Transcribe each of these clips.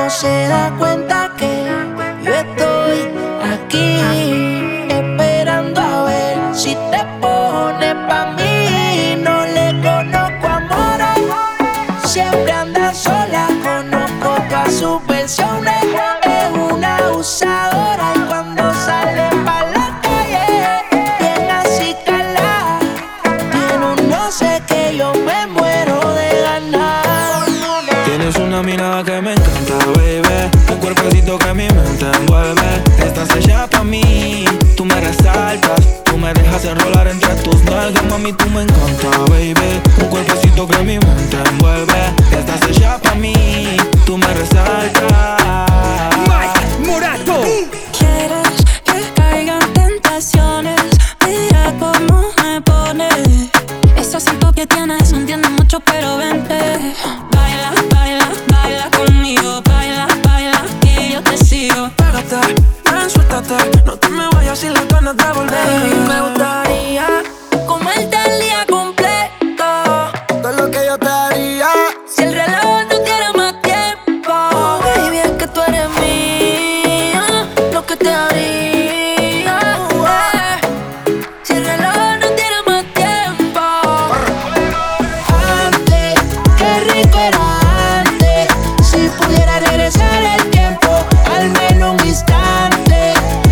no se da cuenta que yo estoy aquí esperando a ver si te pones pa' mí. No le conozco amores, siempre anda sola. Conozco todas sus versiones, es una abusadora y cuando sale pa' la calle bien así calada. Tiene un no sé que yo me muero de ganar. Tienes una mirada que me encanta, baby, un cuerpecito que mi mente envuelve. Estás hecha pa' mí, tú me resaltas, tú me dejas enrolar entre tus nalgas. Mami, tú me encanta, baby, un cuerpecito que mi mente envuelve. Estás hecha pa' mí, tú me resaltas. Mike Morato. Quieres que caigan tentaciones, mira cómo me pone. Ese acento que tienes no entiendo mucho, pero vente. Baila, baila, baila conmigo. Baila, baila, que yo te sigo. Pégate, ven, suéltate, no te me vayas sin las ganas de volver. Baby, me gustaría comerte el día completo, todo lo que yo te haría. Si el reloj no tiene más tiempo, Baby, es que tú eres mía, lo que te haría. si el reloj no tiene más tiempo. Antes, qué rico era antes. Si pudiera regresar el tiempo, al menos un instante.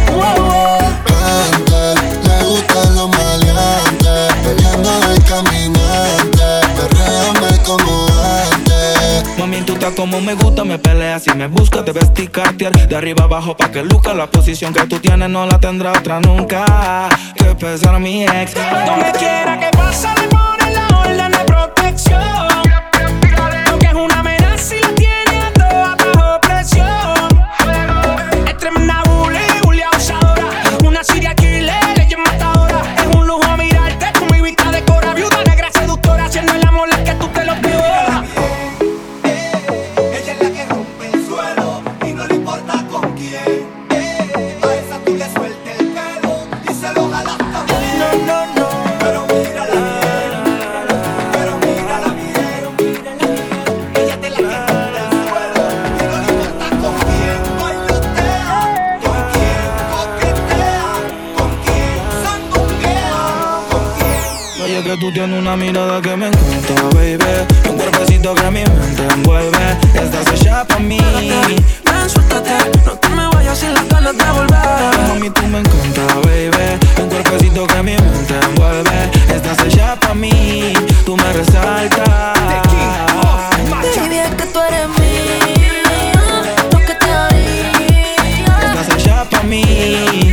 Antes, le gustan los maleantes, peleando del caminante, perréame como antes. Mami, tú estás como me gusta, me peleas y me buscas. Debes ticartear de arriba abajo pa' que luzca. La posición que tú tienes no la tendrá otra nunca. Que pesar a mi ex. Donde quiera que pasa le ponen la orden de protección. Aunque es una amenaza y la tiene a todas bajo presión. Es tremenda bully abusadora, una serial killer, ella es matadora. Es un lujo mirarte, tú mi vista decora. Viuda negra seductora, haciendo el amor la que tú te lo violas. Ella es la que rompe el suelo y no le importa con quién. A esa tú le sueltes el pelo y se lo jalas también. No. Pero mírala bien, pero mírala bien. Ella es de la que rompe el suelo y no le importa con quién bailotea, con quién coquetea, con quién sandunguea, con quién. Oye, que tú tienes una mirada que me encanta, baby, un cuerpecito que mi mente envuelve. Estás hecha pa' mí. Ven, suéltate, no te me vayas sin las ganas de volver. Mami, tú me encanta, baby, un cuerpecito que mi mente envuelve. Estás hecha pa' mí, tú me resaltas. Baby, es que tú eres mía, lo que te haría. Estás hecha pa' mí,